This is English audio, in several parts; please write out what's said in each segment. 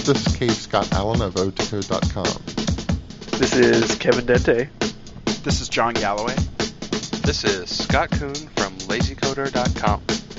This is Cave Scott Allen of Otacode.com. This is Kevin Dente. This is John Galloway. This is Scott Kuhn from LazyCoder.com.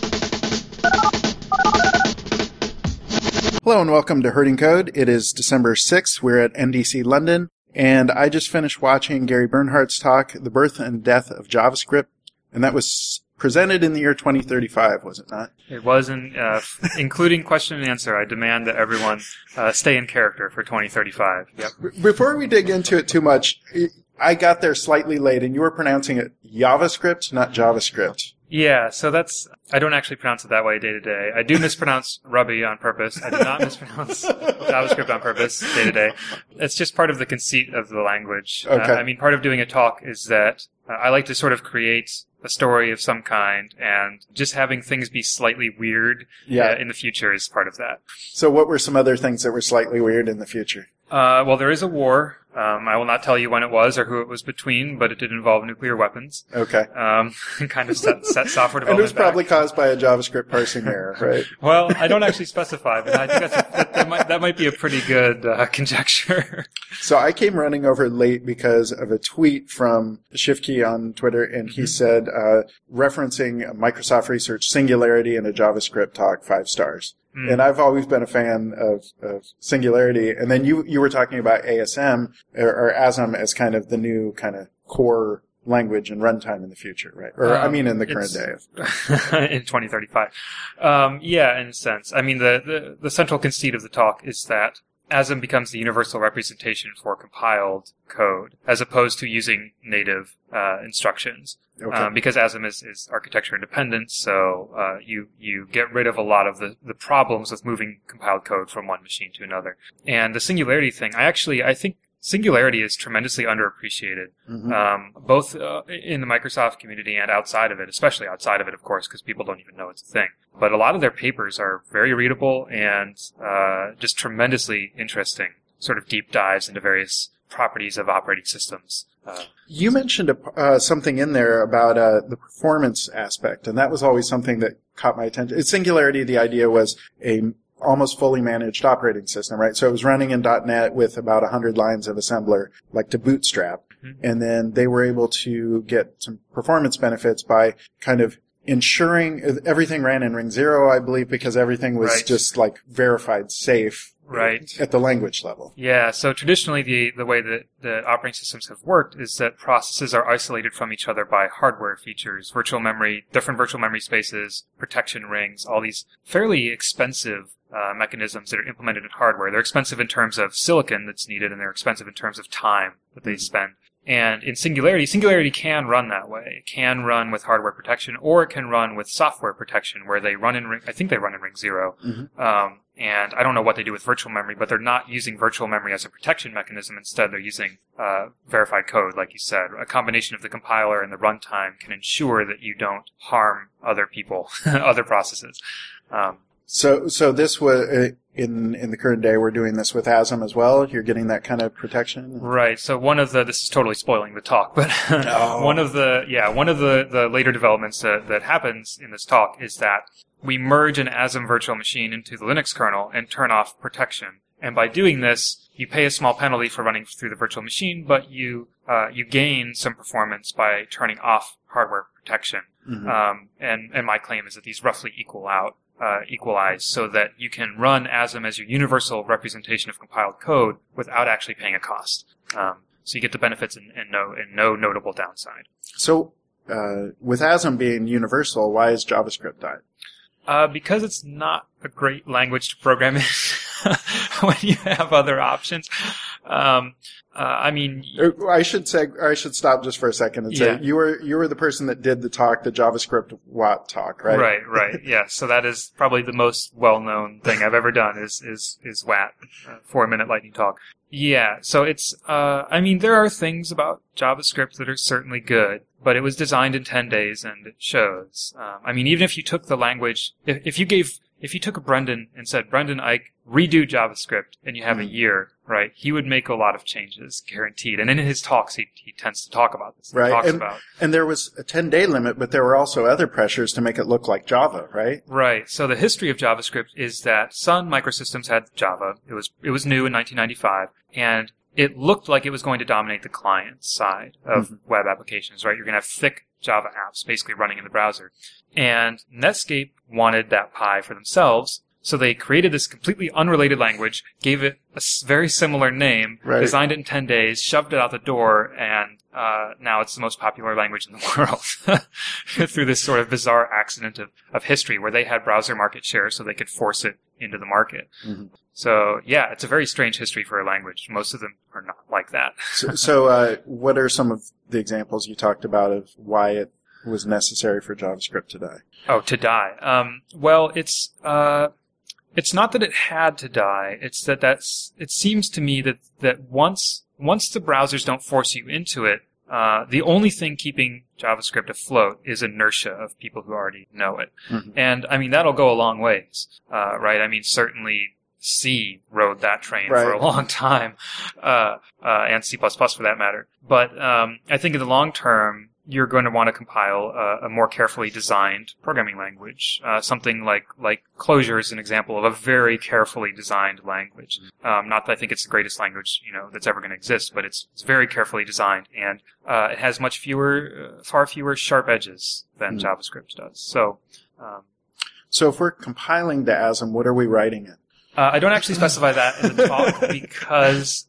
Hello and welcome to Herding Code. It is December 6th. We're at NDC London, and I just finished watching Gary Bernhardt's talk, The Birth and Death of JavaScript, and that was presented in the year 2035, was it not? It was, including question and answer. I demand that everyone stay in character for 2035. Yep. Before we dig into it too much, I got there slightly late, and you were pronouncing it JavaScript, not JavaScript. Yeah, so I don't actually pronounce it that way day to day. I do mispronounce Ruby on purpose. I do not mispronounce JavaScript on purpose day to day. It's just part of the conceit of the language. Okay. Part of doing a talk is that I like to sort of create a story of some kind, and just having things be slightly weird in the future is part of that. So what were some other things that were slightly weird in the future? Well, there is a war. I will not tell you when it was or who it was between, but it did involve nuclear weapons. Okay. Kind of set software development. And it was probably caused by a JavaScript parsing error, right? Well, I don't actually specify, but I think that might be a pretty good conjecture. So I came running over late because of a tweet from Shifky on Twitter, and he said, referencing Microsoft Research Singularity in a JavaScript talk, 5 stars. And I've always been a fan of Singularity. And then you were talking about ASM or ASM as kind of the new kind of core language and runtime in the future, right? Or in the current day. In 2035. Yeah, in a sense. I mean, the central conceit of the talk is that ASM becomes the universal representation for compiled code, as opposed to using native instructions. Okay. Because ASM is architecture independent, so you get rid of a lot of the problems with moving compiled code from one machine to another. And the Singularity thing, I think Singularity is tremendously underappreciated, both in the Microsoft community and outside of it, especially outside of it, of course, because people don't even know it's a thing. But a lot of their papers are very readable and just tremendously interesting, sort of deep dives into various properties of operating systems. You mentioned something in there about the performance aspect, and that was always something that caught my attention. In Singularity, the idea was a almost fully managed operating system, right? So it was running in .NET with about 100 lines of assembler, like to bootstrap. And then they were able to get some performance benefits by kind of ensuring everything ran in ring 0, I believe, because everything was just like verified safe. Right. At the language level. Yeah, so traditionally the way that the operating systems have worked is that processes are isolated from each other by hardware features, virtual memory, different virtual memory spaces, protection rings, all these fairly expensive mechanisms that are implemented in hardware. They're expensive in terms of silicon that's needed, and they're expensive in terms of time that they spend. And in Singularity can run that way. It can run with hardware protection, or it can run with software protection, where they run in ring, I think they run in ring 0. And I don't know what they do with virtual memory, but they're not using virtual memory as a protection mechanism. Instead, they're using verified code, like you said. A combination of the compiler and the runtime can ensure that you don't harm other people, other processes. So this was in the current day. We're doing this with ASM as well. You're getting that kind of protection, right? So this is totally spoiling the talk, but one of the later developments that happens in this talk is that we merge an ASM virtual machine into the Linux kernel and turn off protection. And by doing this, you pay a small penalty for running through the virtual machine, but you gain some performance by turning off hardware protection. And my claim is that these roughly equalize so that you can run ASM as your universal representation of compiled code without actually paying a cost. So you get the benefits and no notable downside. So with ASM being universal, why is JavaScript died? Because it's not a great language to program in when you have other options. I should stop just for a second and say you were the person that did the talk, the JavaScript Watt talk, right? Right. Yeah. So that is probably the most well-known thing I've ever done is WAT, 4-minute lightning talk. Yeah. So it's, there are things about JavaScript that are certainly good, but it was designed in 10 days and it shows. Even if you took the language, if you gave if you took Brendan and said, Brendan Eich, redo JavaScript, and you have a year, right, he would make a lot of changes, guaranteed. And in his talks, he tends to talk about this. Right. He talks about. And there was a 10-day limit, but there were also other pressures to make it look like Java, right? Right. So the history of JavaScript is that Sun Microsystems had Java. It was new in 1995, and it looked like it was going to dominate the client side of web applications, right? You're going to have thick Java apps basically running in the browser. And Netscape wanted that pie for themselves, so they created this completely unrelated language, gave it a very similar name, designed it in 10 days, shoved it out the door, and now it's the most popular language in the world through this sort of bizarre accident of history where they had browser market share so they could force it into the market. So, yeah, it's a very strange history for a language. Most of them are not like that. So, what are some of the examples you talked about of why it was necessary for JavaScript to die? Oh, to die. Well, it's not that it had to die. It's that it seems to me that once the browsers don't force you into it, the only thing keeping JavaScript afloat is inertia of people who already know it. And, I mean, that'll go a long ways, right? I mean, certainly C rode that train for a long time, and C++ for that matter. But, I think in the long term, you're going to want to compile a more carefully designed programming language. Something like Clojure is an example of a very carefully designed language. Not that I think it's the greatest language, that's ever going to exist, but it's very carefully designed, and it has far fewer sharp edges than JavaScript does. So if we're compiling the ASM, what are we writing in? I don't actually specify that in the talk because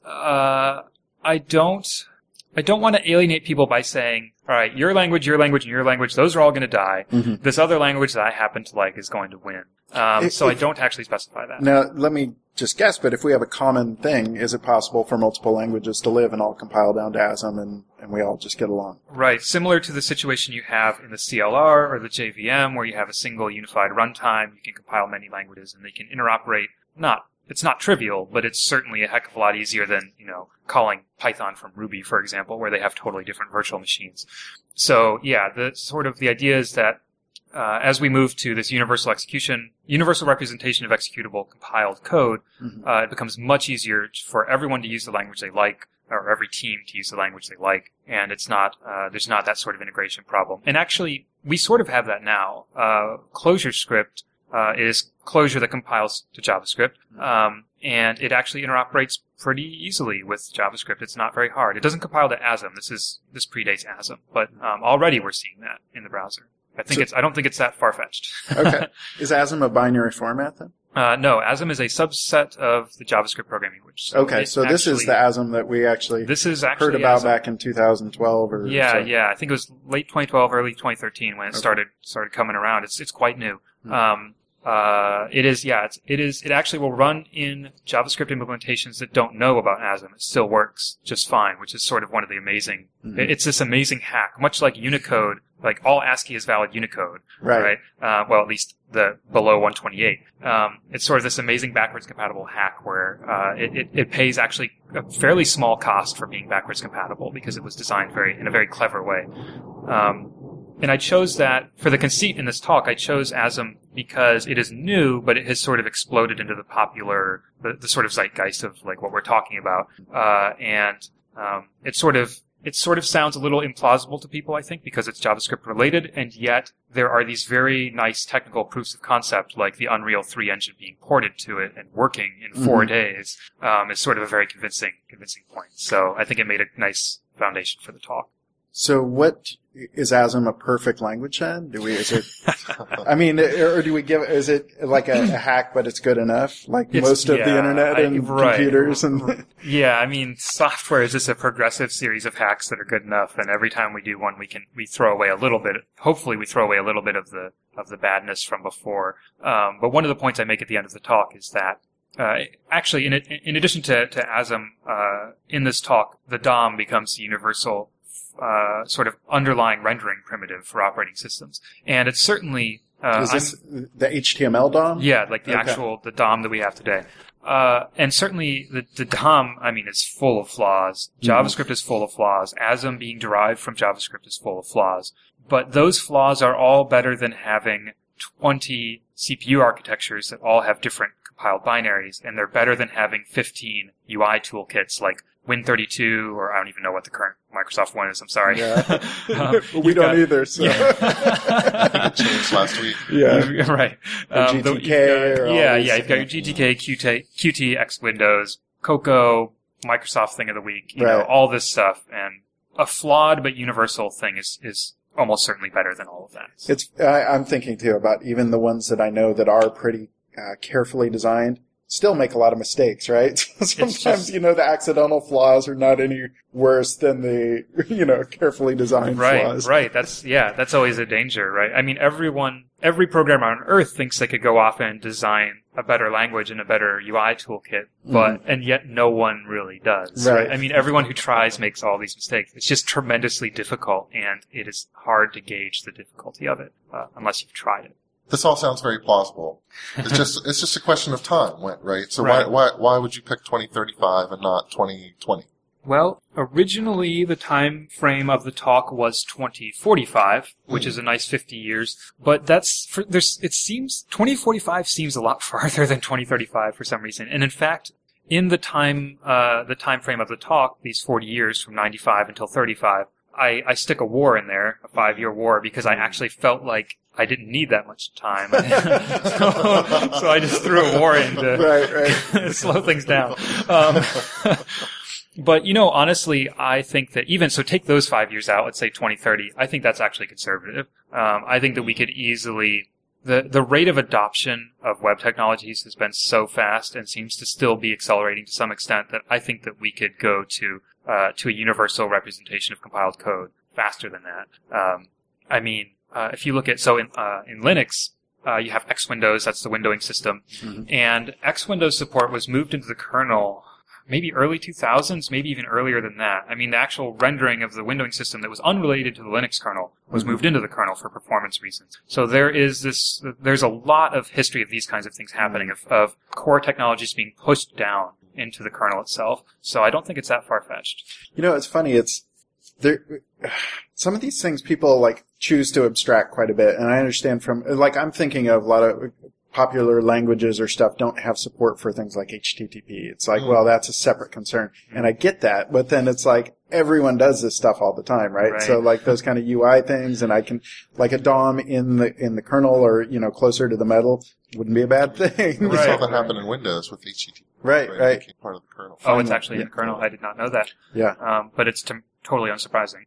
I don't want to alienate people by saying, all right, your language, and your language, those are all going to die. This other language that I happen to like is going to win. So I don't actually specify that. Now, let me just guess, but if we have a common thing, is it possible for multiple languages to live and all compile down to ASM and we all just get along? Right. Similar to the situation you have in the CLR or the JVM where you have a single unified runtime, you can compile many languages and they can interoperate. It's not trivial, but it's certainly a heck of a lot easier than, calling Python from Ruby, for example, where they have totally different virtual machines. So, yeah, the idea is that as we move to this universal representation of executable compiled code, it becomes much easier for everyone to use the language they like, or every team to use the language they like, and it's not, there's not that sort of integration problem. And actually, we sort of have that now. ClojureScript is Clojure that compiles to JavaScript, and it actually interoperates pretty easily with JavaScript. It's not very hard. It doesn't compile to ASM. This predates ASM, but already we're seeing that in the browser. I don't think it's that far-fetched. Okay. Is ASM a binary format then? No, ASM is a subset of the JavaScript programming language. So this is the ASM that we actually heard about back in 2012 or Yeah. I think it was late 2012, early 2013 when it started coming around. It's quite new. It actually will run in JavaScript implementations that don't know about ASM. It still works just fine, which is sort of one of the amazing, it's this amazing hack, much like Unicode, like all ASCII is valid Unicode, right? Well, at least the below 128. It's sort of this amazing backwards compatible hack where, it pays actually a fairly small cost for being backwards compatible because it was designed in a very clever way. And I chose that for the conceit in this talk. I chose ASM because it is new, but it has sort of exploded into the popular, the sort of zeitgeist of like what we're talking about. It sort of sounds a little implausible to people, I think, because it's JavaScript related, and yet there are these very nice technical proofs of concept, like the Unreal 3 engine being ported to it and working in 4 days, is sort of a very convincing point. So I think it made a nice foundation for the talk. So what is ASM a perfect language then? I mean, or do we is it like a hack, but it's good enough? Like most of the internet and computers and. Yeah, I mean, software is just a progressive series of hacks that are good enough, and every time we do one, we throw away a little bit, hopefully we throw away a little bit of the badness from before. But one of the points I make at the end of the talk is that, actually, in addition to ASM, in this talk, the DOM becomes the universal sort of underlying rendering primitive for operating systems. And it's certainly... is this the HTML DOM? Yeah, like the DOM that we have today. And certainly the DOM, I mean, is full of flaws. JavaScript is full of flaws. ASM being derived from JavaScript is full of flaws. But those flaws are all better than having 20 CPU architectures that all have different compiled binaries, and they're better than having 15 UI toolkits like Win32, or I don't even know what the current Microsoft one is, I'm sorry. Yeah. We don't either, so. I think it changed last week. Yeah. Right. Or GTK or all these, you've got your GTK, Qt, X Windows, Cocoa, Microsoft thing of the week, you know, all this stuff, and a flawed but universal thing is almost certainly better than all of that. I'm thinking too about even the ones that I know that are pretty carefully designed still make a lot of mistakes, right? Sometimes, the accidental flaws are not any worse than the, carefully designed flaws. Right. That's always a danger, right? I mean, every programmer on Earth thinks they could go off and design a better language and a better UI toolkit, and yet no one really does. Right. I mean, everyone who tries makes all these mistakes. It's just tremendously difficult, and it is hard to gauge the difficulty of it, unless you've tried it. This all sounds very plausible. It's just a question of time, right? So why would you pick 2035 and not 2020? Well, originally the time frame of the talk was 2045, which is a nice 50 years, but it seems 2045 seems a lot farther than 2035 for some reason. And in fact, in the time frame of the talk, these 40 years from 95 until 35, I stick a war in there, a 5-year war, because I actually felt like I didn't need that much time. so I just threw a war in to slow things down. But, honestly, I think that take those 5 years out, let's say 2030, I think that's actually conservative. I think that we could easily, the rate of adoption of web technologies has been so fast and seems to still be accelerating to some extent that I think that we could go to a universal representation of compiled code faster than that. If you look at, in Linux, you have X Windows, that's the windowing system, and X Windows support was moved into the kernel maybe early 2000s, maybe even earlier than that. I mean, the actual rendering of the windowing system that was unrelated to the Linux kernel was moved into the kernel for performance reasons. So there's a lot of history of these kinds of things happening, of core technologies being pushed down into the kernel itself. So I don't think it's that far-fetched. It's funny, some of these things people choose to abstract quite a bit, and I understand I'm thinking of a lot of popular languages or stuff don't have support for things like HTTP. It's well, that's a separate concern. And I get that, but then it's everyone does this stuff all the time, right? So those kind of UI things, and I can, a DOM in the kernel or, closer to the metal wouldn't be a bad thing. We saw that happen in Windows with HTTP. Right. It became part of the kernel. Oh, it's actually in the kernel. I did not know that. Yeah. But it's totally unsurprising.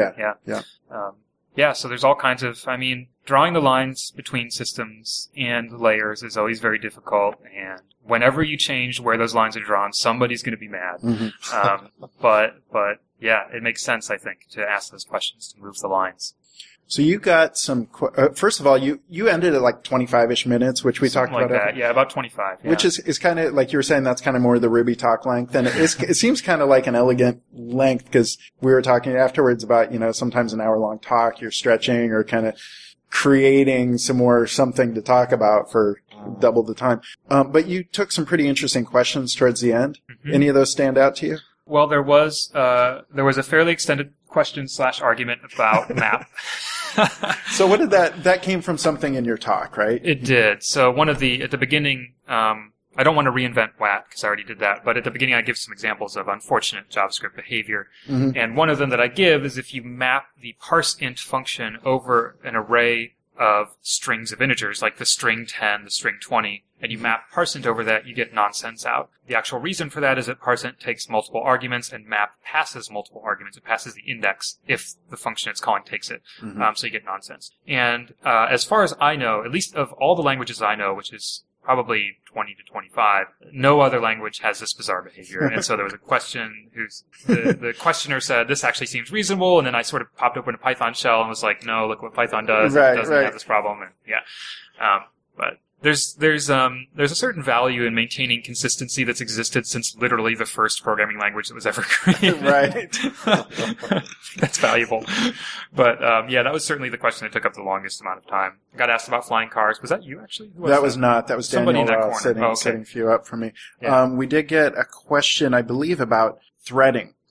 Yeah. So there's all kinds of, drawing the lines between systems and layers is always very difficult, and whenever you change where those lines are drawn, somebody's going to be mad. But yeah, it makes sense, I think, to ask those questions, to move the lines. So you got some, first of all, you ended at 25-ish minutes, which we talked about. That. Yeah, about 25. Yeah. Which is kind of, like you were saying, that's kind of more the Ruby talk length. And it seems kind of like an elegant length, because we were talking afterwards about, sometimes an hour-long talk, you're stretching or kind of creating something to talk about for double the time. But you took some pretty interesting questions towards the end. Any of those stand out to you? Well, there was a fairly extended question/argument about map. So what did that came from something in your talk, right? It did. So at the beginning, I don't want to reinvent WAT because I already did that, but at the beginning I give some examples of unfortunate JavaScript behavior. And one of them that I give is if you map the parseInt function over an array of strings of integers, like the string 10, the string 20, and you map parseInt over that, you get nonsense out. The actual reason for that is that parseInt takes multiple arguments and map passes multiple arguments. It passes the index if the function it's calling takes it. So you get nonsense. And as far as I know, at least of all the languages I know, which is probably 20 to 25, no other language has this bizarre behavior. And so there was a question the questioner said, this actually seems reasonable, and then I sort of popped open a Python shell and was like, no, look what Python does. It doesn't have this problem. And but there's a certain value in maintaining consistency that's existed since literally the first programming language that was ever created. Right. That's valuable. But that was certainly the question that took up the longest amount of time. I got asked about flying cars. Was that you actually? That was not. That was somebody Daniel in that corner. setting a few up for me. Yeah. We did get a question, I believe, about threading.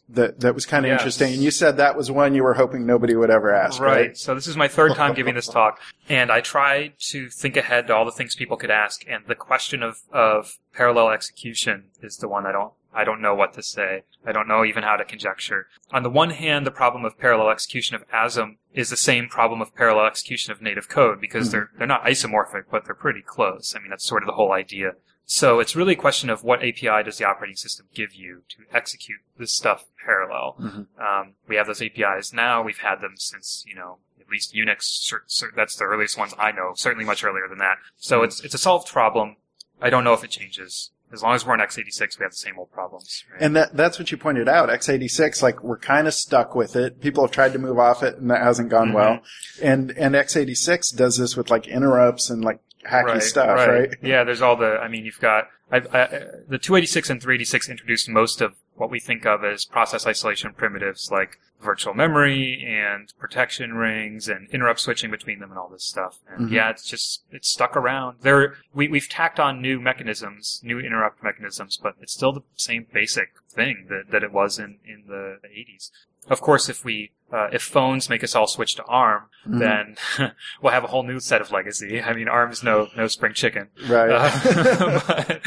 that was kind of Yes. interesting. And you said that was one you were hoping nobody would ever ask, right? So this is my third time giving this talk, and I tried to think ahead to all the things people could ask, and the question of parallel execution is the one I don't know what to say. I don't know even how to conjecture. On the one hand, the problem of parallel execution of ASM is the same problem of parallel execution of native code, because they're not isomorphic, but they're pretty close. I mean, that's sort of the whole idea. So it's really a question of what API does the operating system give you to execute this stuff parallel. We have those APIs now. We've had them since, at least Unix. That's the earliest ones I know, certainly much earlier than that. So it's a solved problem. I don't know if it changes. As long as we're on x86, we have the same old problems. Right? And that's what you pointed out. x86, like, we're kind of stuck with it. People have tried to move off it, and that hasn't gone well. And x86 does this with, like, interrupts and, like, hacky stuff, right? Yeah, there's all you've got, the 286 and 386 introduced most of what we think of as process isolation primitives like virtual memory and protection rings and interrupt switching between them and all this stuff. And it's stuck around. We've tacked on new mechanisms, new interrupt mechanisms, but it's still the same basic thing that it was in the 80s. Of course, if phones make us all switch to ARM, then we'll have a whole new set of legacy. I mean, ARM's no spring chicken. Right. But,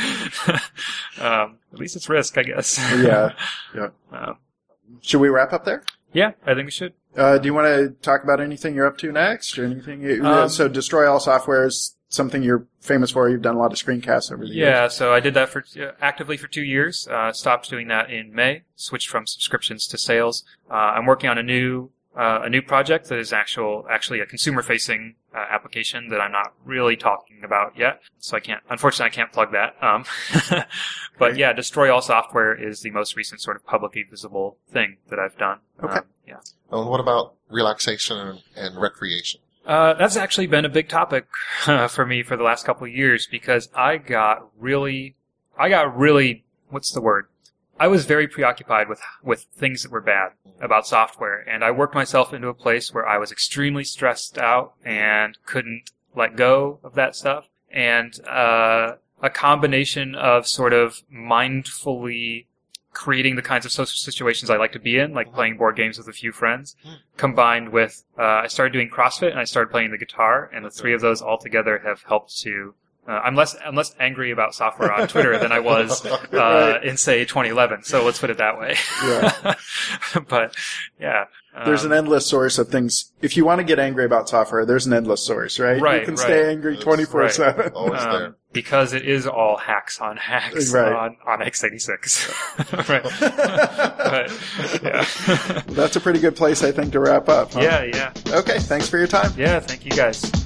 at least it's RISC, I guess. Yeah. Should we wrap up there? Yeah, I think we should. Do you want to talk about anything you're up to next, or anything? So Destroy All Software is something you're famous for. You've done a lot of screencasts over the years. Yeah, so I did that actively for 2 years. Stopped doing that in May. Switched from subscriptions to sales. I'm working on a new project that is actually a consumer-facing application that I'm not really talking about yet. So unfortunately, I can't plug that. But yeah, Destroy All Software is the most recent sort of publicly visible thing that I've done. Okay. Yeah. And what about relaxation and recreation? That's actually been a big topic for me for the last couple of years, because I got really, what's the word? I was very preoccupied with things that were bad about software, and I worked myself into a place where I was extremely stressed out and couldn't let go of that stuff. And a combination of sort of mindfully creating the kinds of social situations I like to be in, like playing board games with a few friends, combined with I started doing CrossFit and I started playing the guitar, and the three of those all together have helped to I'm less angry about software on Twitter than I was in, say, 2011. So let's put it that way. Yeah. But yeah, there's an endless source of things. If you want to get angry about software, there's an endless source, right? Right. You can stay angry 24/7. Always there. Because it is all hacks on x86. Right. But, yeah. That's a pretty good place, I think, to wrap up. Huh? Yeah. Okay. Thanks for your time. Yeah. Thank you guys.